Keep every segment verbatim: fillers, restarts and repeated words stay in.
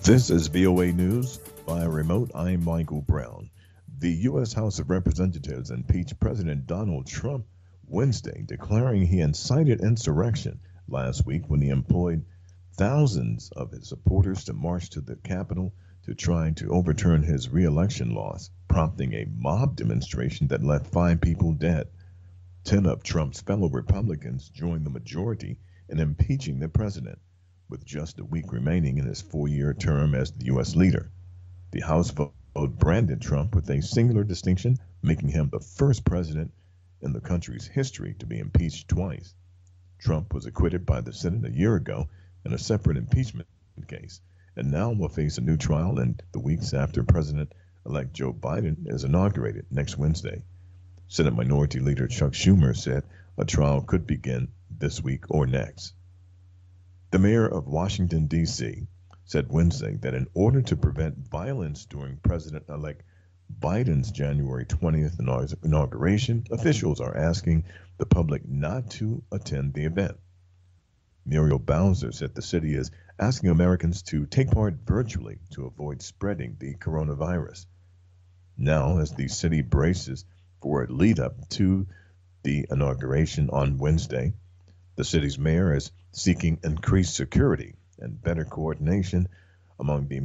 This is V O A News. Via remote, I'm Michael Brown. The U S. House of Representatives impeached President Donald Trump Wednesday, declaring he incited insurrection last week when he employed thousands of his supporters to march to the Capitol to try to overturn his reelection loss, prompting a mob demonstration that left five people dead. Ten of Trump's fellow Republicans joined the majority in impeaching the president, with just a week remaining in his four-year term as the U S leader. The House vote branded Trump with a singular distinction, making him the first president in the country's history to be impeached twice. Trump was acquitted by the Senate a year ago in a separate impeachment case, and now will face a new trial in the weeks after President-elect Joe Biden is inaugurated next Wednesday. Senate Minority Leader Chuck Schumer said a trial could begin this week or next. The mayor of Washington, D C, said Wednesday that in order to prevent violence during President-elect Biden's January twentieth inauguration, officials are asking the public not to attend the event. Muriel Bowser said the city is asking Americans to take part virtually to avoid spreading the coronavirus. Now, as the city braces for a lead up to the inauguration on Wednesday, the city's mayor is seeking increased security and better coordination among the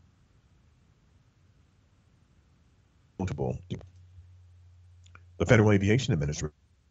multiple. The Federal Aviation Administration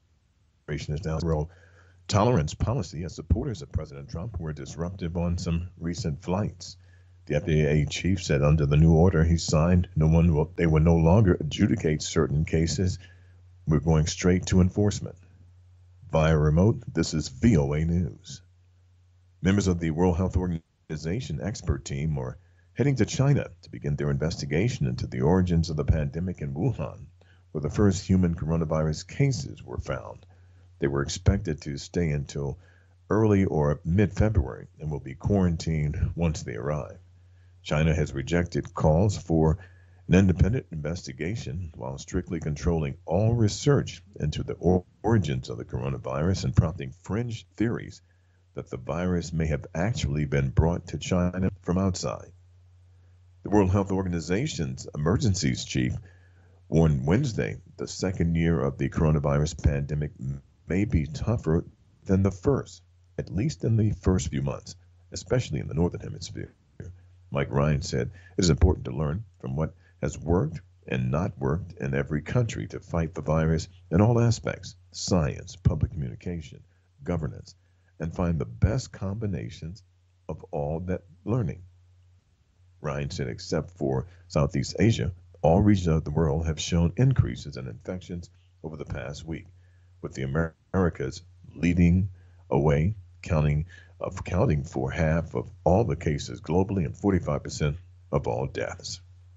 is now zero tolerance policy as supporters of President Trump were disruptive on some recent flights. The F A A chief said under the new order he signed, no one will, they will no longer adjudicate certain cases. We're going straight to enforcement. Via remote, this is V O A News. Members of the World Health Organization expert team are heading to China to begin their investigation into the origins of the pandemic in Wuhan, where the first human coronavirus cases were found. They were expected to stay until early or mid-February and will be quarantined once they arrive. China has rejected calls for an independent investigation while strictly controlling all research into the or- origins of the coronavirus and prompting fringe theories that the virus may have actually been brought to China from outside. The World Health Organization's emergencies chief warned Wednesday the second year of the coronavirus pandemic may be tougher than the first, at least in the first few months, especially in the Northern Hemisphere. Mike Ryan said it is important to learn from what has worked and not worked in every country to fight the virus in all aspects, science, public communication, governance, and find the best combinations of all that learning. Ryan said except for Southeast Asia, all regions of the world have shown increases in infections over the past week, with the Americas leading away, counting of counting for half of all the cases globally and forty-five percent of all deaths.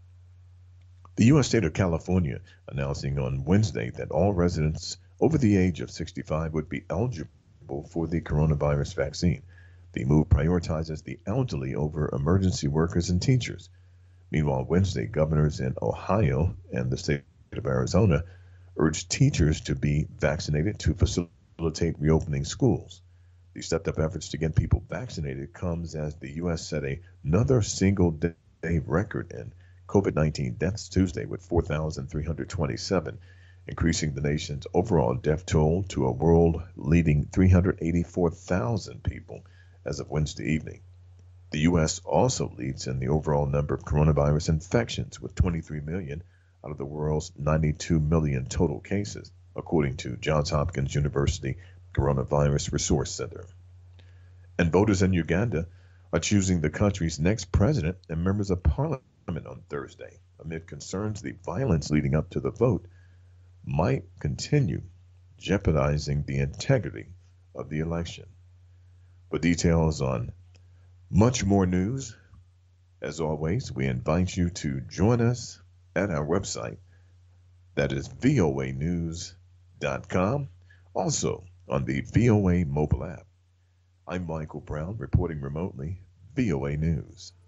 The U S state of California announcing on Wednesday that all residents over the age of sixty-five would be eligible for the coronavirus vaccine. The move prioritizes the elderly over emergency workers and teachers. Meanwhile, Wednesday, governors in Ohio and the state of Arizona urged teachers to be vaccinated to facilitate reopening schools. The stepped-up efforts to get people vaccinated comes as the U S set another single-day record in COVID nineteen deaths Tuesday with four thousand three hundred twenty-seven, increasing the nation's overall death toll to a world-leading three hundred eighty-four thousand people as of Wednesday evening. The U S also leads in the overall number of coronavirus infections with twenty-three million out of the world's ninety-two million total cases, according to Johns Hopkins University Coronavirus Resource Center. And voters in Uganda are choosing the country's next president and members of parliament on Thursday, amid concerns the violence leading up to the vote might continue, jeopardizing the integrity of the election. For details on much more news, as always, we invite you to join us at our website, that is V O A news dot com, also on the V O A mobile app. I'm Michael Brown, reporting remotely, V O A News.